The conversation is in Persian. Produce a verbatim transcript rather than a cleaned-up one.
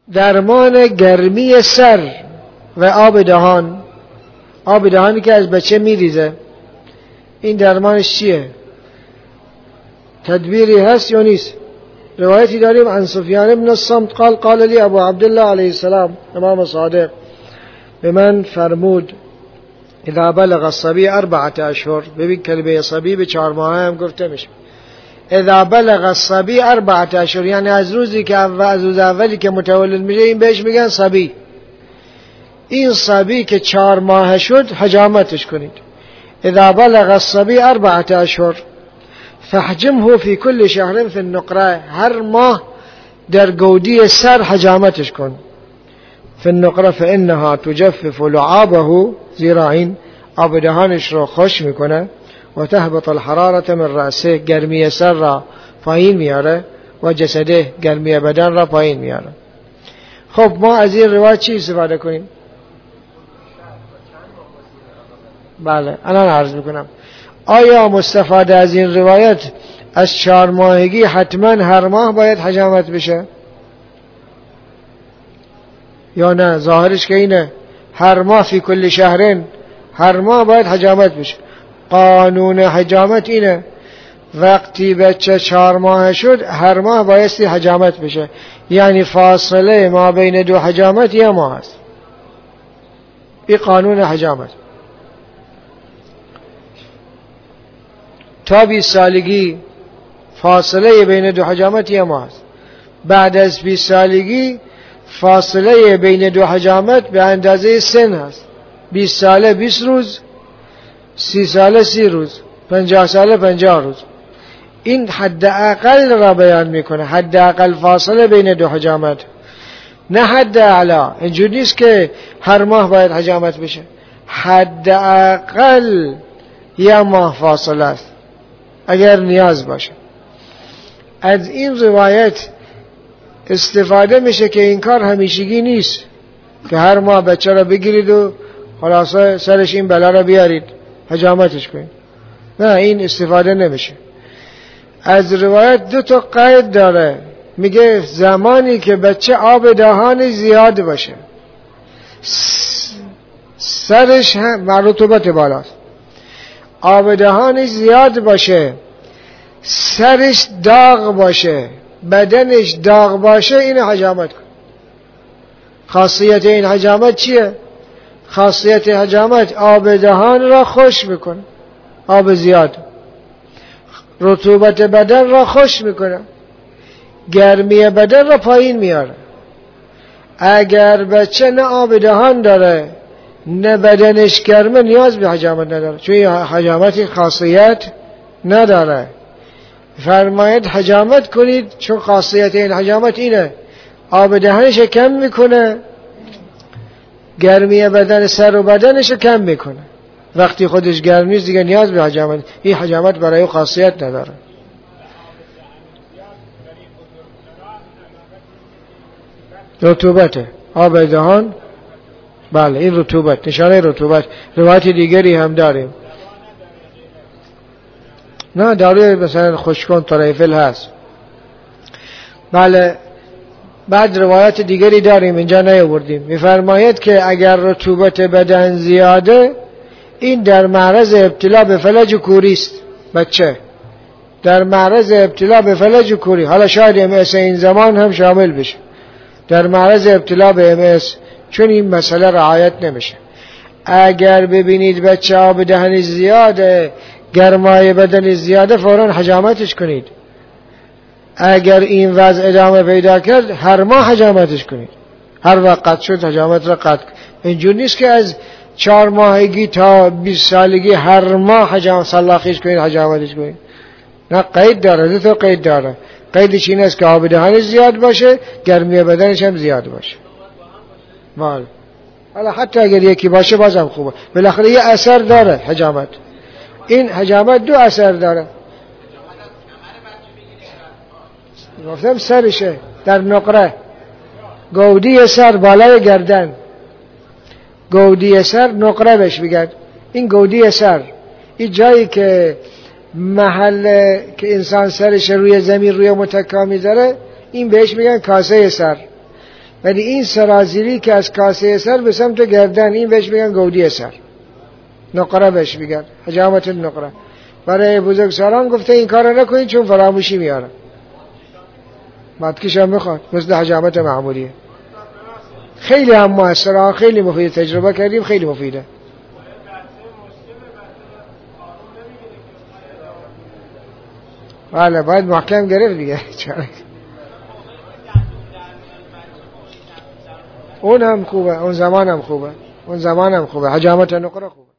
درمان گرمی سر و آب دهان، آب دهانی که از بچه میریزه، این درمانش چیه؟ تدبیری هست یا نیست؟ روایتی داریم عن سفیان بن الصمت قال قال لی ابو عبدالله علیه السلام، امام صادق به من فرمود اذا بلغ الصبی اربعة اشهر، ببین کلمه صبی به چهار ماه هم گفته میشه. اذا بلغ الصبی اربعة اشهر یعنی از روزی که از روز اولی که متولد میشه این بهش میگن صبی. این صبی که چهار ماه شد حجامتش کنید. اذا بلغ الصبی اربعة اشهر فحجمه في كل شهر في النقره، هر ماه در گودی سر حجامتش کن. في النقره فانها تجفف لعابه، زیرا این آب دهانش رو خوش میکنه. و تهبط الحرارة من رأسه، گرمی سر را پایین میاره، و جسده، گرمی بدن را پایین میاره. خب ما از این روایت چی استفاده کنیم؟ بله الان عرض میکنم. آیا مستفاده از این روایت از چهار ماهگی حتما هر ماه باید حجامت بشه یا نه؟ ظاهرش که اینه هر ماه فی کل شهرین، هر ماه باید حجامت بشه. قانون حجامت اینه وقتی بچه چهار ماه شد هر ماه بایستی حجامت بشه، یعنی فاصله ما بین دو حجامت یه ماه است. این قانون حجامت. تا بیست سالگی فاصله بین دو حجامت یه ماه است. بعد از بیست سالگی فاصله بین دو حجامت به اندازه سن هست. بیست ساله بیست روز، سی ساله سی روز، پنجاه ساله پنجاه روز. این حد اقل را بیان میکنه، حد اقل فاصله بین دو حجامت، نه حد اعلا. اینجوری نیست که هر ماه باید حجامت بشه، حد اقل یه ماه فاصله است اگر نیاز باشه. از این روایت استفاده میشه که این کار همیشگی نیست که هر ماه بچه را بگیرید و خلاصه سرش این بلا را بیارید حجامتش کنید. نه، این استفاده نمیشه. از روایت دو تا قید داره، میگه زمانی که بچه آب دهان زیاد باشه، سرش هم رطوبت بالاست، آب دهانش زیاد باشه، سرش داغ باشه، بدنش داغ باشه، این حجامت کن. خاصیت این حجامت چیه؟ خاصیت حجامت آب دهان را خوش میکنه، آب زیاد، رطوبت بدن را خوش میکنه، گرمی بدن را پایین میاره. اگر بچه نه آب دهان داره نه بدنش گرمه نیاز به حجامت نداره، چون حجامت این خاصیت نداره. فرماید حجامت کنید چون خاصیت این حجامت اینه، آب دهنش کم میکنه، گرمی بدن سر و بدنش کم میکنه. وقتی خودش گرم نیست دیگه نیاز به حجامت، این حجامت برای او خاصیت نداره. رطوبته آب دهان، بله این رطوبت، نشانه رطوبت. روایت دیگری هم داریم. نه داروی مثلا خوشکن طریفل هست. بله. بعد روایت دیگری داریم اینجا نیاوردیم، میفرماید که اگر رطوبت بدن زیاده این در معرض ابتلا به فلج و کوری است. بچه در معرض ابتلا به فلج و کوری، حالا شاید ام اس این زمان هم شامل بشه، در معرض ابتلا به ام اس، چون این مسئله رعایت نمیشه. اگر ببینید بچه آب دهنی زیاده، گرمای بدن زیاده، فوراً حجامتش کنید. اگر این وضع ادامه پیدا کرد هر ماه حجامتش کنید، هر وقت قطع شد حجامت را قطع. اینجور نیست که از چهار ماهگی تا بیست سالگی هر ماه حجام سلاخیش کنید حجامتش کنید. نه، قید داره، دو تا قید داره. قیدش این است که آب دهانش زیاد باشه، گرمی بدنش هم زیاد باشه. بله. حالا حتی اگر یکی باشه بازم خوبه، بالاخره یه اثر داره حجامت. این حجامت دو اثر داره. گفتم سرشه، در نقره، گودی سر بالای گردن، گودی سر نقره بهش بگن. این گودی سر، این جایی که محل که انسان سرش روی زمین روی متکا میذاره، این بهش میگن کاسه سر. ولی این سرازیری که از کاسه سر به سمت گردن، این بهش میگن گودی سر، نقره بهش میگن، حجامت النقره. برای بزرگسالان گفته این کارو نکنید چون فراموشی میاره. بعدکش هم میخواد مثل حجامت معمولیه. خیلی هم موثره، خیلی مفیده، تجربه کردیم خیلی مفیده. بله باید محکم گرفت دیگه. اون هم خوبه، اون زمان هم خوبه، اون زمان هم خوبه، حجامت نقره خوبه.